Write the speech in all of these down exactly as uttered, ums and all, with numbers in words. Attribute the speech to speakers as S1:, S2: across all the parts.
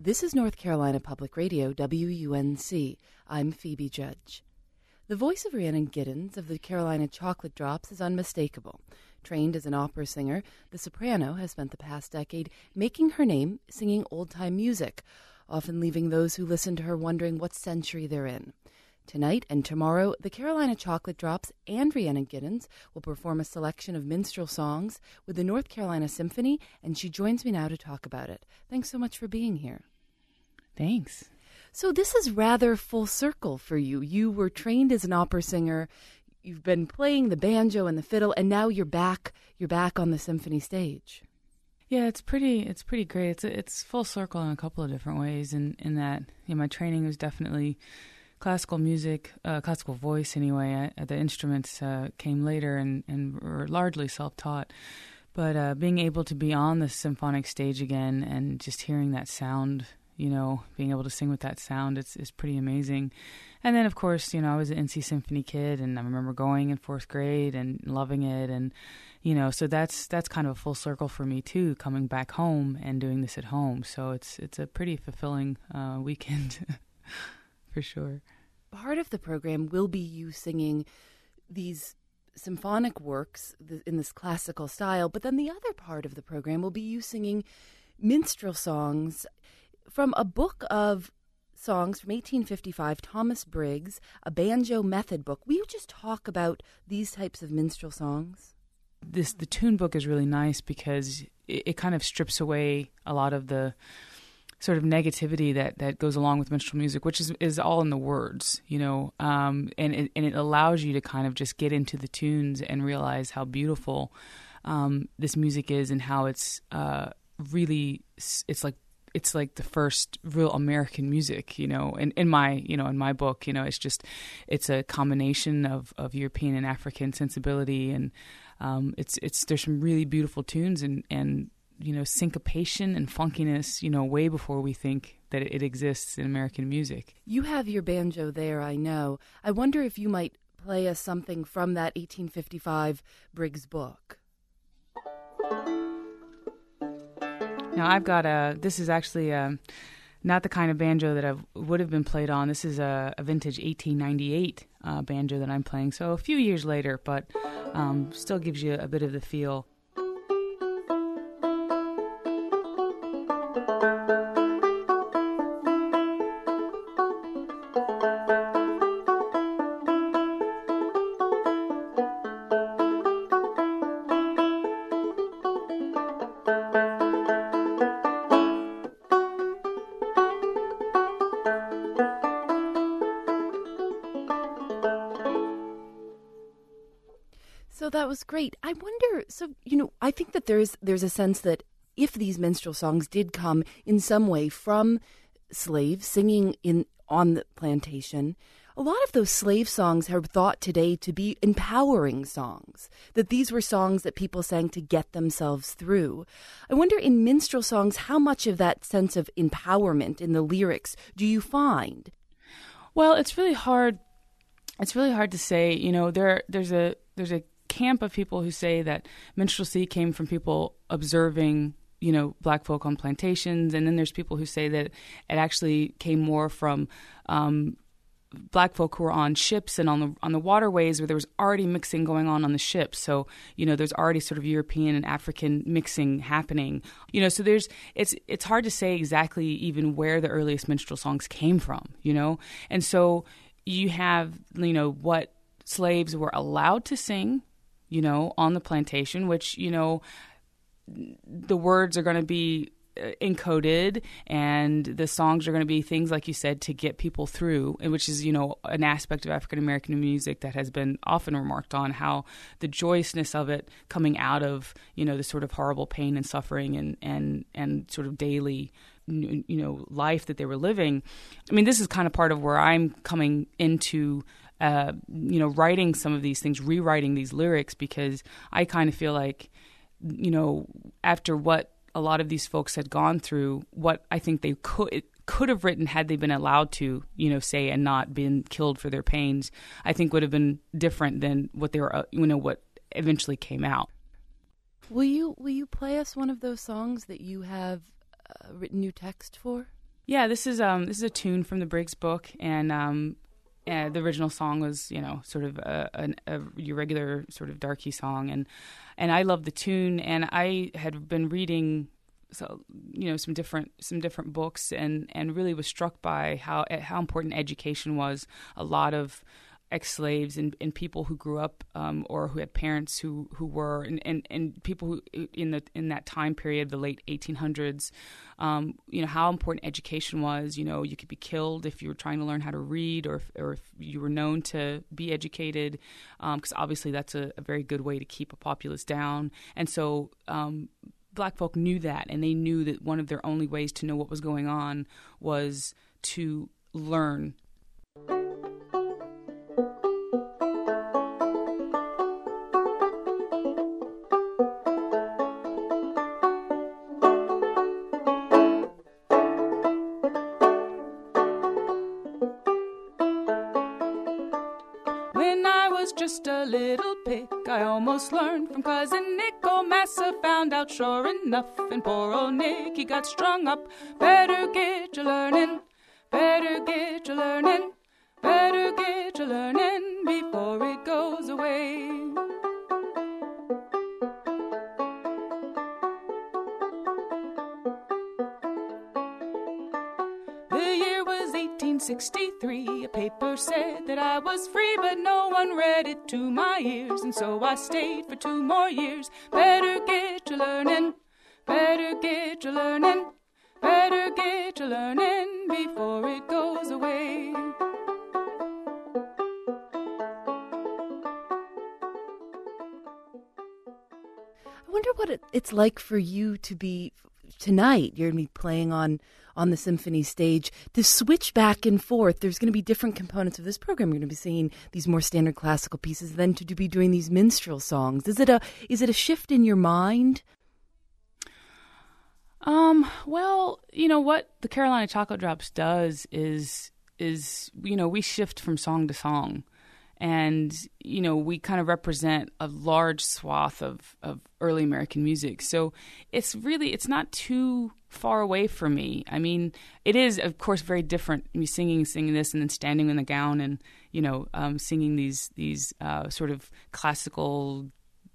S1: This is North Carolina Public Radio, W U N C. I'm Phoebe Judge. The voice of Rhiannon Giddens of the Carolina Chocolate Drops is unmistakable. Trained as an opera singer, the soprano has spent the past decade making her name singing old-time music, often leaving those who listen to her wondering what century they're in. Tonight and tomorrow, the Carolina Chocolate Drops and Rhiannon Giddens will perform a selection of minstrel songs with the North Carolina Symphony, and she joins me now to talk about it. Thanks so much for being here.
S2: Thanks.
S1: So this is rather full circle for you. You were trained as an opera singer, you've been playing the banjo and the fiddle, and now you're back you're back on the symphony stage.
S2: Yeah, it's pretty it's pretty great. It's it's full circle in a couple of different ways, in, in that you know, my training was definitely classical music, uh, classical voice anyway. I, the instruments uh, came later and, and were largely self-taught. But uh, being able to be on the symphonic stage again and just hearing that sound, you know, being able to sing with that sound, it's, it's pretty amazing. And then, of course, you know, I was an N C Symphony kid, and I remember going in fourth grade and loving it. And, you know, so that's that's kind of a full circle for me, too, coming back home and doing this at home. So it's, it's a pretty fulfilling uh, weekend, for sure.
S1: Part of the program will be you singing these symphonic works in this classical style, but then the other part of the program will be you singing minstrel songs from a book of songs from eighteen fifty-five, Thomas Briggs, a banjo method book. Will you just talk about these types of minstrel songs?
S2: This the tune book is really nice because it, it kind of strips away a lot of the sort of negativity that, that goes along with minstrel music, which is, is all in the words, you know, um, and, it, and it allows you to kind of just get into the tunes and realize how beautiful um, this music is, and how it's uh, really, it's like, it's like the first real American music, you know, in, in my, you know, in my book, you know, it's just, it's a combination of, of European and African sensibility. And um, it's, it's, there's some really beautiful tunes and, and, you know, syncopation and funkiness, you know, way before we think that it exists in American music.
S1: You have your banjo there, I know. I wonder if you might play us something from that eighteen fifty-five Briggs book.
S2: Now, I've got a, this is actually a, not the kind of banjo that I would have been played on. This is a, a vintage eighteen ninety-eight uh, banjo that I'm playing. So a few years later, but um, still gives you a bit of the feel.
S1: So that was great. I wonder, so, you know, I think that there's there's a sense that if these minstrel songs did come in some way from slaves singing in on the plantation, a lot of those slave songs are thought today to be empowering songs, that these were songs that people sang to get themselves through. I wonder in minstrel songs, how much of that sense of empowerment in the lyrics do you find?
S2: Well, it's really hard. It's really hard to say. You know, there there's a there's a camp of people who say that minstrelsy came from people observing, you know, black folk on plantations, and then there's people who say that it actually came more from um, black folk who were on ships and on the on the waterways where there was already mixing going on on the ships. So, you know, there's already sort of European and African mixing happening. You know, so there's it's it's hard to say exactly even where the earliest minstrel songs came from, you know. And so you have, you know, what slaves were allowed to sing, you know, on the plantation, which, you know, the words are going to be encoded and the songs are going to be things, like you said, to get people through, and which is, you know, an aspect of African-American music that has been often remarked on, how the joyousness of it coming out of, you know, the sort of horrible pain and suffering and, and, and sort of daily, you know, life that they were living. I mean, this is kind of part of where I'm coming into Uh, you know, writing some of these things, rewriting these lyrics, because I kind of feel like, you know, after what a lot of these folks had gone through, what I think they could could have written had they been allowed to, you know, say and not been killed for their pains, I think would have been different than what they were, uh, you know, what eventually came out.
S1: Will you will you play us one of those songs that you have uh, written new text for?
S2: Yeah, this is um this is a tune from the Briggs book, and um uh, the original song was, you know, sort of a, a, a your regular sort of darky song, and and I love the tune, and I had been reading, so you know, some different some different books, and and really was struck by how how important education was. A lot of ex-slaves and, and people who grew up um, or who had parents who, who were and, and, and people who in the in that time period, the late eighteen hundreds, um, you know, how important education was. You know, you could be killed if you were trying to learn how to read, or if, or if you were known to be educated, because um, obviously that's a, a very good way to keep a populace down. And so um, Black folk knew that, and they knew that one of their only ways to know what was going on was to learn.
S3: Just a little pick I almost learned from cousin Nick. Old Massa found out sure enough, and poor old Nick, he got strung up. Better get your learning, better get your learning, better get your learning before it goes away. The year was eighteen sixty-three. A paper said that I was free, but no one read it to my ears, and so I stayed for two more years. Better get your learning, better get your learning, better get your learning before it goes away.
S1: I wonder what it, it's like for you to be tonight. You're going to be playing on on the symphony stage, to switch back and forth. There's going to be different components of this program. You're going to be singing these more standard classical pieces, then to be doing these minstrel songs. Is it a is it a shift in your mind?
S2: Um. Well, you know what the Carolina Chocolate Drops does is is you know we shift from song to song. And, you know, we kind of represent a large swath of, of early American music. So it's really, it's not too far away from me. I mean, it is, of course, very different. Me singing, singing this and then standing in the gown and, you know, um, singing these, these uh, sort of classical,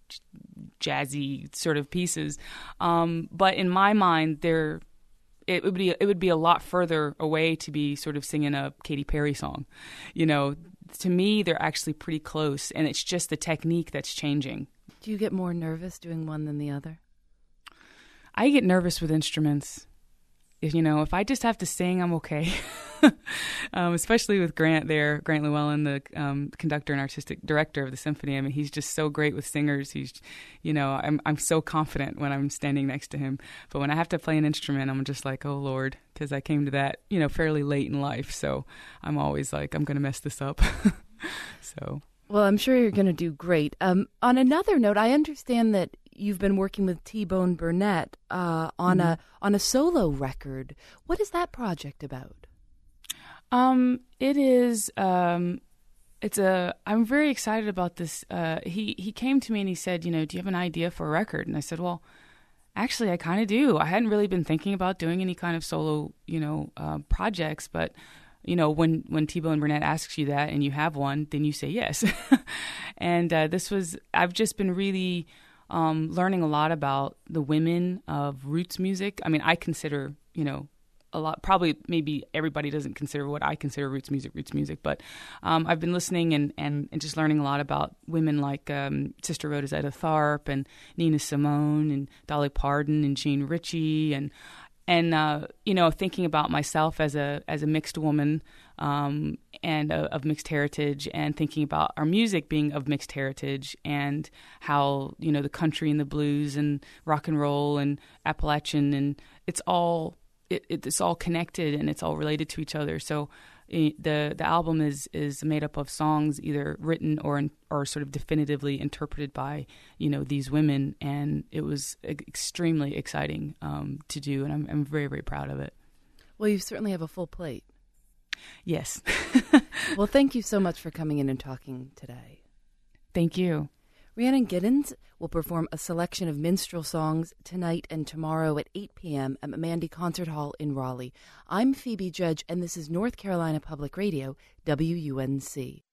S2: jazzy sort of pieces. Um, but in my mind, they're, it would be, it would be a lot further away to be sort of singing a Katy Perry song, you know. To me, they're actually pretty close, and it's just the technique that's changing.
S1: Do you get more nervous doing one than the other?
S2: I get nervous with instruments. If, you know, if I just have to sing, I'm okay. um, especially with Grant there, Grant Llewellyn, the um, conductor and artistic director of the symphony. I mean, he's just so great with singers. He's, you know, I'm I'm so confident when I'm standing next to him. But when I have to play an instrument, I'm just like, oh Lord, because I came to that, you know, fairly late in life. So I'm always like, I'm going to mess this up. So.
S1: Well, I'm sure you're going to do great. Um, on another note, I understand that you've been working with T-Bone Burnett uh, on mm-hmm. a on a solo record. What is that project about?
S2: Um, it is. Um, it's a. I'm very excited about this. Uh, he he came to me and he said, you know, do you have an idea for a record? And I said, well, actually, I kind of do. I hadn't really been thinking about doing any kind of solo, you know, uh, projects, but. You know, when, when T-Bone Burnett asks you that and you have one, then you say yes. and uh, this was, I've just been really um, learning a lot about the women of roots music. I mean, I consider, you know, a lot, probably maybe everybody doesn't consider what I consider roots music, roots music. But um, I've been listening and, and, and just learning a lot about women like um, Sister Rhoda Tharpe and Nina Simone and Dolly Parton and Jean Ritchie and And, uh, you know, thinking about myself as a as a mixed woman um, and uh, of mixed heritage, and thinking about our music being of mixed heritage, and how, you know, the country and the blues and rock and roll and Appalachian, and it's all it, it's all connected and it's all related to each other. So it, the the album is is made up of songs either written or in, or sort of definitively interpreted by, you know, these women, and it was extremely exciting um, to do, and I'm I'm very very proud of it.
S1: Well, you certainly have a full plate.
S2: Yes.
S1: Well, thank you so much for coming in and talking today.
S2: Thank you.
S1: Rhiannon Giddens will perform a selection of minstrel songs tonight and tomorrow at eight p.m. at Mandy Concert Hall in Raleigh. I'm Phoebe Judge, and this is North Carolina Public Radio, W U N C.